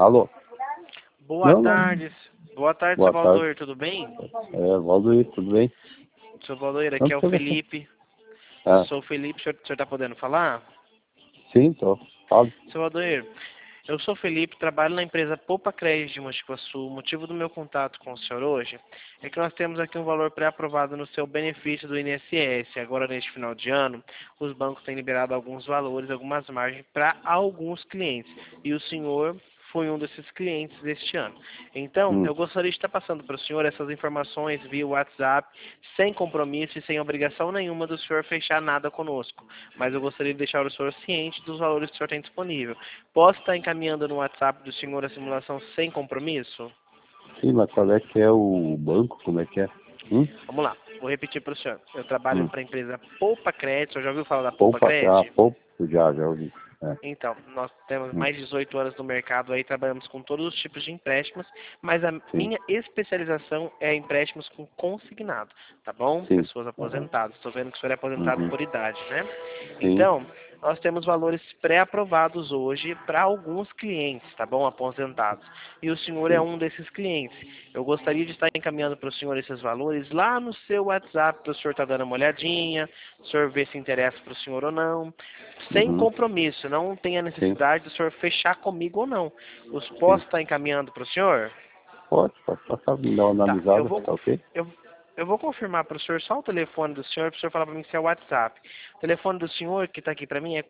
Alô? Boa tarde. Boa tarde, Boa seu Valdoir, tarde. tudo bem? Valdoir, tudo bem? Seu Valdoir, Não aqui é o precisa ver. Felipe. Ah, Sou o Felipe, o senhor tá podendo falar? sim, tô. Fala. Seu Valdoir, eu sou o Felipe, trabalho na empresa Poupa Crédito de Mogi Guaçu. O motivo do meu contato com o senhor hoje é que nós temos aqui um valor pré-aprovado no seu benefício do INSS. Agora, neste final de ano, os bancos têm liberado alguns valores, algumas margens para alguns clientes. E o senhor foi um desses clientes deste ano. Então, Hum. eu gostaria de estar passando para o senhor essas informações via WhatsApp, sem compromisso e sem obrigação nenhuma do senhor fechar nada conosco. Mas eu gostaria de deixar o senhor ciente dos valores que o senhor tem disponível. Posso estar encaminhando no WhatsApp do senhor a simulação sem compromisso? Sim, mas qual é que é o banco? Como é que é? Vamos lá, vou repetir para o senhor. Eu trabalho Hum. para a empresa Poupa Crédito. O senhor já ouviu falar da Poupa Poupa, Crédito? poupa, já ouvi. É. Então, nós temos Hum. mais de 18 anos no mercado aí, trabalhamos com todos os tipos de empréstimos, mas a Sim, minha especialização é empréstimos com consignado, tá bom? sim. Pessoas Aham. aposentadas. Estou vendo que o senhor é aposentado Uhum. por idade, né? Sim, Então, nós temos valores pré-aprovados hoje para alguns clientes, tá bom? Aposentados. E o senhor é sim. um desses clientes. Eu gostaria de estar encaminhando para o senhor esses valores lá no seu WhatsApp, para o senhor estar dando uma olhadinha, o senhor ver se interessa para o senhor ou não. Sem Uhum. compromisso, não tem a Sim, necessidade do senhor fechar comigo ou não. Os sim. posso estar encaminhando para o senhor? Pode passar, me dar uma Tá, analisada, tá ok? eu, eu vou confirmar para o senhor só o telefone do senhor, para o senhor falar para mim se é o WhatsApp. O telefone do senhor que está aqui para mim é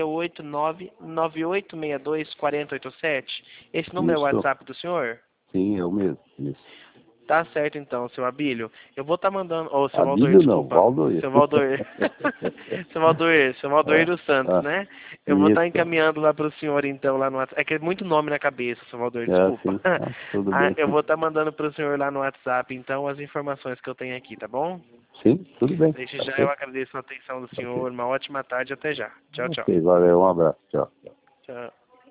489-9862-4087. Esse número é o Isso, WhatsApp do senhor? sim, eu mesmo. Isso. Tá certo então, seu Abílio. Eu vou estar mandando. Ô, seu Valdoir, Abílio não, desculpa. Valdoir. Seu Valdoir. Seu Valdoir dos Santos, Ah, né? Eu vou estar isso. encaminhando lá para o senhor então, lá no WhatsApp. É que é muito nome na cabeça, seu Valdoir, desculpa. Sim. Ah, tudo Ah, bem. eu vou estar mandando para o senhor lá no WhatsApp, então, as informações que eu tenho aqui, tá bom? Sim, tudo bem. Desde Tá já eu ok. agradeço a atenção do Ok. senhor. Uma ótima tarde. Até já. Tchau, tchau. Ok, valeu, um abraço. Tchau. Tchau.